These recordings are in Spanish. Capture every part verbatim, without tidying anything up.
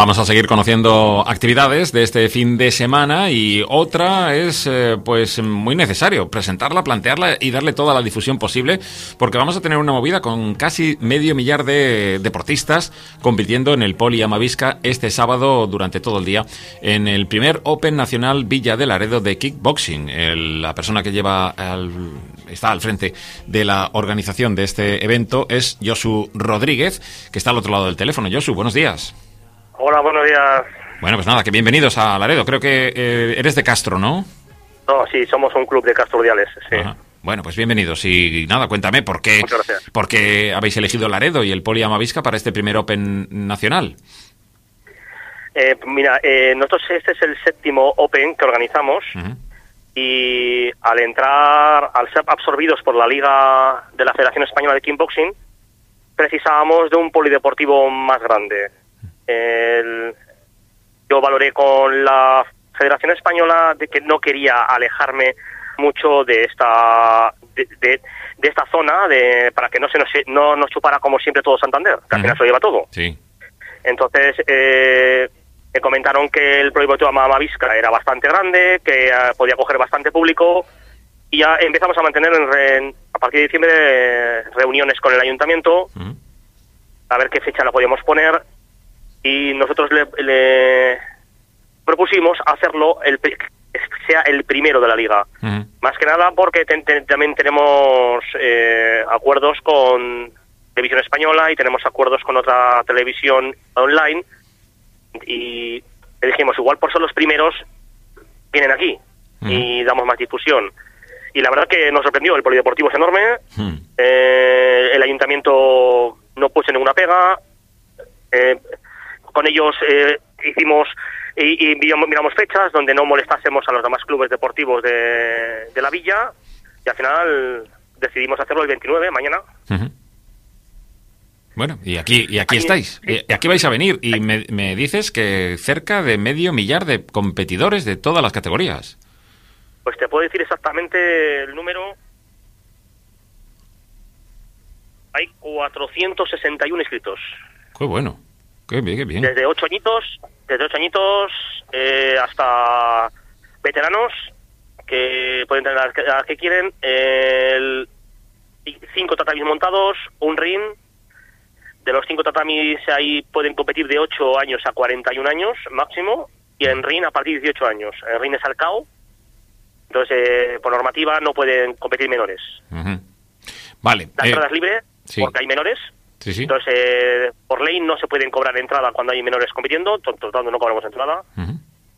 Vamos a seguir conociendo actividades de este fin de semana y otra es eh, pues muy necesario presentarla, plantearla y darle toda la difusión posible, porque vamos a tener una movida con casi medio millar de deportistas compitiendo en el Poli Amavisca este sábado durante todo el día en el primer Open Nacional Villa de Laredo de Kickboxing. El, la persona que lleva al, está al frente de la organización de este evento es Josu Rodríguez, que está al otro lado del teléfono. Josu, buenos días. Hola, buenos días. Bueno, pues nada, que bienvenidos a Laredo. Creo que eh, eres de Castro, ¿no? No, sí, somos un club de Castro Urdiales, sí. Ajá. Bueno, pues bienvenidos. Y nada, cuéntame, ¿por qué, ¿por qué habéis elegido Laredo y el Poli Amavisca para este primer Open nacional? Eh, mira, eh, nosotros este es el séptimo Open que organizamos. Uh-huh. Y al entrar, al ser absorbidos por la Liga de la Federación Española de Kickboxing, precisábamos de un polideportivo más grande. El, yo valoré con la Federación Española de que no quería alejarme mucho de esta de, de, de esta zona de para que no se nos no nos chupara como siempre todo Santander, que al final se lo lleva todo. Sí. Entonces eh, me comentaron que el proyecto Amavisca era bastante grande, que uh, podía coger bastante público, y ya empezamos a mantener en, en, a partir de diciembre reuniones con el ayuntamiento, uh-huh. a ver qué fecha la podíamos poner. Y nosotros le, le propusimos hacerlo el que sea el primero de la liga. Uh-huh. Más que nada porque ten, ten, también tenemos eh, acuerdos con Televisión Española y tenemos acuerdos con otra televisión online. Y le dijimos, igual por ser los primeros, vienen aquí uh-huh. y damos más difusión. Y la verdad que nos sorprendió, el polideportivo es enorme, uh-huh. eh, el ayuntamiento no puso ninguna pega, eh, con ellos eh, hicimos y, y miramos fechas donde no molestásemos a los demás clubes deportivos de, de la villa, y al final decidimos hacerlo el veintinueve, mañana. Uh-huh. Bueno, y aquí y aquí, aquí estáis, sí. y aquí vais a venir, y me, me dices que cerca de medio millar de competidores de todas las categorías. Pues te puedo decir exactamente el número. Hay cuatrocientos sesenta y uno inscritos. Qué bueno. Qué bien, qué bien. Desde ocho añitos, desde ocho añitos eh, hasta veteranos que pueden tener las que, las que quieren, eh, el, cinco tatamis montados, un ring. De los cinco tatamis ahí pueden competir de ocho años a cuarenta y un años máximo, y en ring a partir de dieciocho años. El ring es al C A O, entonces eh, por normativa no pueden competir menores. Uh-huh. Vale. La entrada eh, es libre, sí. porque hay menores. Sí, sí. Entonces, eh, por ley no se pueden cobrar entrada cuando hay menores compitiendo, tratando no cobramos entrada. Uh-huh.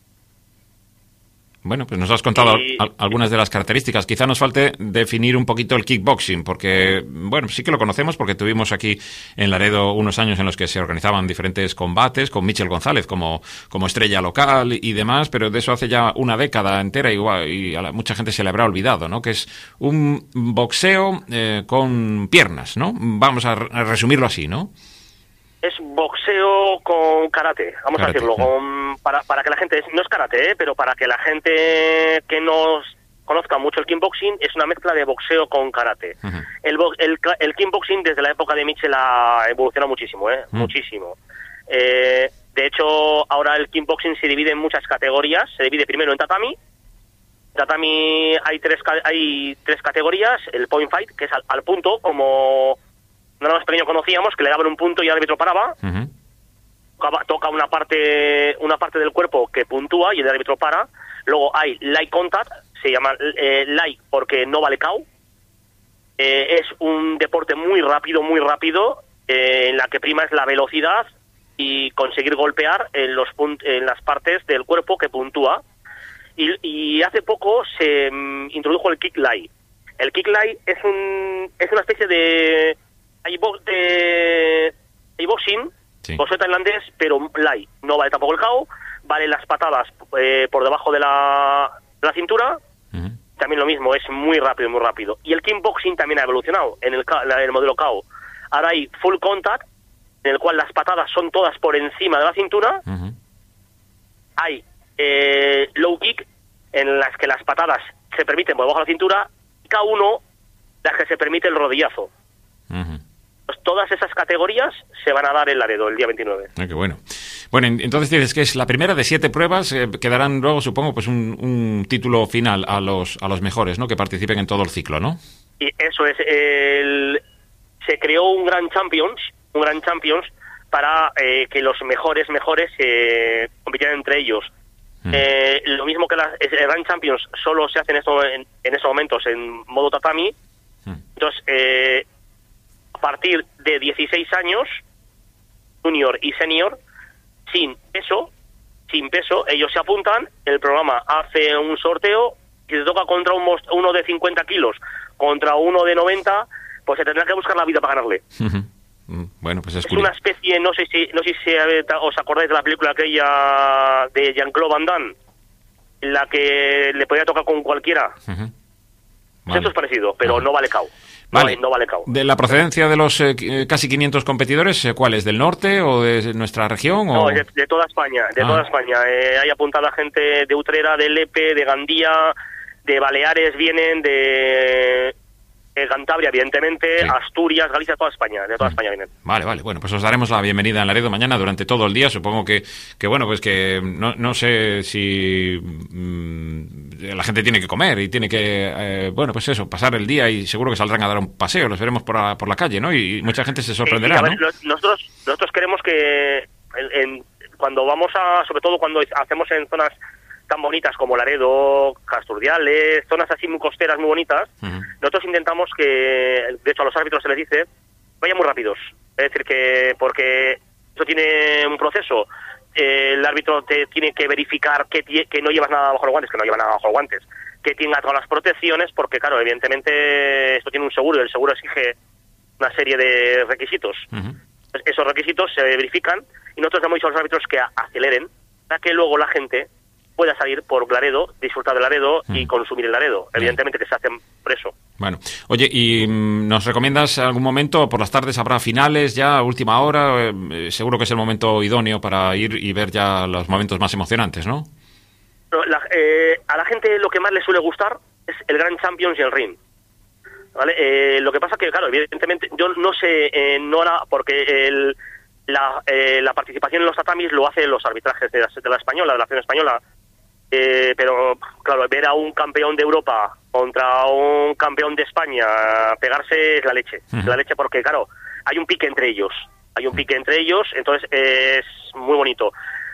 Bueno, pues nos has contado y... al- algunas de las características. Quizá nos falte definir un poquito el kickboxing, porque, bueno, sí que lo conocemos porque tuvimos aquí en Laredo unos años en los que se organizaban diferentes combates con Michel González como, como estrella local y demás, pero de eso hace ya una década entera igual, y a la, mucha gente se le habrá olvidado, ¿no? Que es un boxeo eh, con piernas, ¿no? Vamos a, a resumirlo así, ¿no? Es boxeo con karate, vamos karate, a decirlo, con, para, para que la gente, no es karate, ¿eh? pero para que la gente que no conozca mucho el kickboxing, es una mezcla de boxeo con karate. Uh-huh. El, el, el kickboxing desde la época de Michel ha evolucionado muchísimo, ¿eh? Uh-huh. muchísimo. Eh, de hecho, ahora el kickboxing se divide en muchas categorías, se divide primero en tatami. Tatami hay tres, hay tres categorías, el point fight, que es al, al punto, como... No más pequeño conocíamos, que le daban un punto y el árbitro paraba. Uh-huh. Toca, toca una parte una parte del cuerpo que puntúa y el árbitro para. Luego hay light contact, se llama eh, light porque no vale K O. Eh, es un deporte muy rápido, muy rápido, eh, en la que prima es la velocidad y conseguir golpear en, los punt- en las partes del cuerpo que puntúa. Y, y hace poco se um, introdujo el kick light. El kick light es, un, es una especie de... Hay, bo- de, hay boxing, sí. boxeo tailandés, pero light. No vale tampoco el K O, vale las patadas eh, por debajo de la, de la cintura. Uh-huh. También lo mismo, es muy rápido, muy rápido. Y el kickboxing también ha evolucionado en el, en el modelo K O. Ahora hay full contact, en el cual las patadas son todas por encima de la cintura. Uh-huh. Hay eh, low kick, en las que las patadas se permiten por debajo de la cintura. K uno, las que se permite el rodillazo. Uh-huh. Pues todas esas categorías se van a dar en Laredo el día veintinueve. Ah, qué bueno. Bueno, entonces dices que es la primera de siete pruebas, eh, que darán luego, supongo, pues un, un título final a los a los mejores, ¿no? Que participen en todo el ciclo, ¿no? Y eso es, el, se creó un Grand Champions, un Grand Champions para eh, que los mejores mejores eh, compitieran entre ellos. Mm. Eh, lo mismo que las, el Grand Champions solo se hace en, esto, en, en esos momentos en modo tatami. Mm. Entonces, eh, a partir de dieciséis años, junior y senior, sin peso, sin peso, ellos se apuntan, el programa hace un sorteo, y si te toca contra un most- uno de cincuenta kilos, contra uno de noventa, pues se tendrá que buscar la vida para ganarle. Bueno, pues es, es una especie, no sé si no sé si os acordáis de la película aquella de Jean-Claude Van Damme, en la que le podía tocar con cualquiera. Uh-huh. Vale. Eso es parecido, pero uh-huh. no vale cao. Vale. No, no vale cao. ¿De la procedencia de los eh, casi quinientos competidores, eh, cuál es? ¿Del norte o de nuestra región? No, o... de, de toda España, de ah. toda España. Eh, hay apuntada gente de Utrera, de Lepe, de Gandía, de Baleares vienen, de... Eh, Cantabria, evidentemente, sí. Asturias, Galicia, toda España, de toda España vienen. Vale, vale, bueno, pues os daremos la bienvenida en Laredo mañana durante todo el día. Supongo que, que bueno, pues que no, no sé si mmm, la gente tiene que comer y tiene que, eh, bueno, pues eso, pasar el día y seguro que saldrán a dar un paseo, los veremos por la, por la calle, ¿no? Y, y mucha gente se sorprenderá, sí, sí, a ver, ¿no? Los, nosotros, nosotros queremos que en, en, cuando vamos a, sobre todo cuando hacemos en zonas tan bonitas como Laredo, Casturdiales, zonas así muy costeras, muy bonitas, uh-huh. nosotros intentamos que, de hecho a los árbitros se les dice, vayan muy rápidos. Es decir, que porque eso tiene un proceso, eh, el árbitro te tiene que verificar que, tie, que no llevas nada bajo los guantes, que no llevas nada bajo los guantes, que tenga todas las protecciones, porque claro, evidentemente esto tiene un seguro y el seguro exige una serie de requisitos. Uh-huh. Esos requisitos se verifican y nosotros hemos dicho a los árbitros que aceleren para que luego la gente pueda salir por Laredo, disfrutar de Laredo mm. y consumir el Laredo. Evidentemente que se hacen preso. Bueno, oye, ¿y nos recomiendas algún momento? Por las tardes habrá finales ya, última hora. Eh, seguro que es el momento idóneo para ir y ver ya los momentos más emocionantes, ¿no? La, eh, a la gente lo que más le suele gustar es el Grand Champions y el ring. ¿Vale? Eh, lo que pasa que, claro, evidentemente, yo no sé, eh, no era porque el, la, eh, la participación en los tatamis lo hacen los arbitrajes de la, de la española, de la Federación Española. Eh, pero, claro, ver a un campeón de Europa contra un campeón de España pegarse es la leche. Uh-huh. Es la leche porque, claro, hay un pique entre ellos. Hay un pique entre ellos, entonces eh, es muy bonito.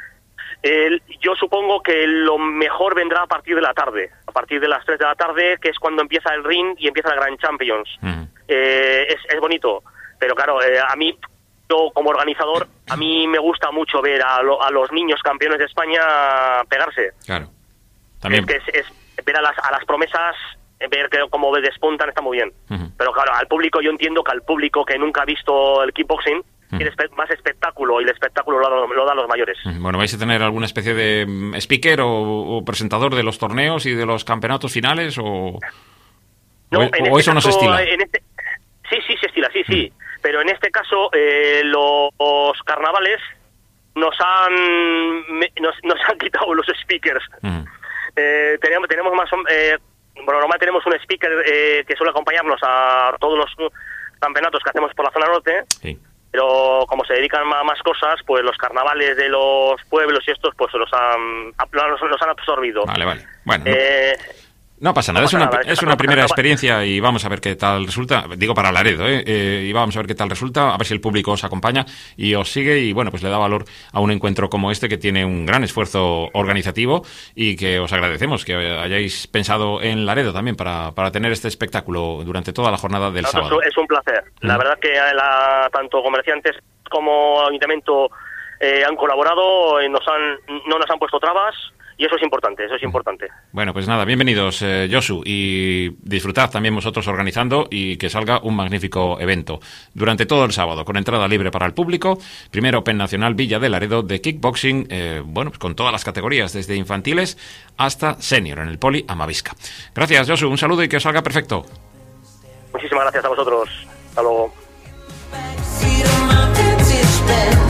Eh, yo supongo que lo mejor vendrá a partir de la tarde. A partir de las tres de la tarde, que es cuando empieza el ring y empieza el Grand Champions. Uh-huh. Eh, es, es bonito. Pero, claro, eh, a mí... Yo, como organizador, a mí me gusta mucho ver a, lo, a los niños campeones de España pegarse. Claro. También. Es, es, es ver a las, a las promesas, ver que cómo despuntan, está muy bien. Uh-huh. Pero claro, al público, yo entiendo que al público que nunca ha visto el kickboxing, uh-huh. quiere más espectáculo, y el espectáculo lo, lo dan los mayores. Uh-huh. Bueno, ¿vais a tener alguna especie de speaker o, o presentador de los torneos y de los campeonatos finales? ¿O, no, o, en o este eso caso, no se estila? En este, sí, sí, se estila, sí, sí. Uh-huh. Pero en este caso, eh, los carnavales nos han nos, nos han quitado los speakers. Uh-huh. Eh, tenemos, tenemos más... Eh, bueno, normal tenemos un speaker eh, que suele acompañarnos a todos los campeonatos que hacemos por la zona norte. Sí. Pero como se dedican a más cosas, pues los carnavales de los pueblos y estos, pues los han, los, los han absorbido. Vale, vale. Bueno... Eh, No pasa nada, no pasa es una, nada, es una primera experiencia y vamos a ver qué tal resulta, digo para Laredo, ¿eh? Eh, y vamos a ver qué tal resulta, a ver si el público os acompaña y os sigue y bueno, pues le da valor a un encuentro como este que tiene un gran esfuerzo organizativo y que os agradecemos que hayáis pensado en Laredo también para, para tener este espectáculo durante toda la jornada del no, sábado. Es un placer, ¿Mm? La verdad que la, tanto comerciantes como ayuntamiento eh, han colaborado, eh, nos han, no nos han puesto trabas. Y eso es importante, eso es importante. Bueno, pues nada, bienvenidos, eh, Josu, y disfrutad también vosotros organizando y que salga un magnífico evento. Durante todo el sábado, con entrada libre para el público, primer Open Nacional Villa de Laredo de Kickboxing, eh, bueno, pues con todas las categorías, desde infantiles hasta senior, en el Poli Amavisca. Gracias, Josu, un saludo y que os salga perfecto. Muchísimas gracias a vosotros. Hasta luego.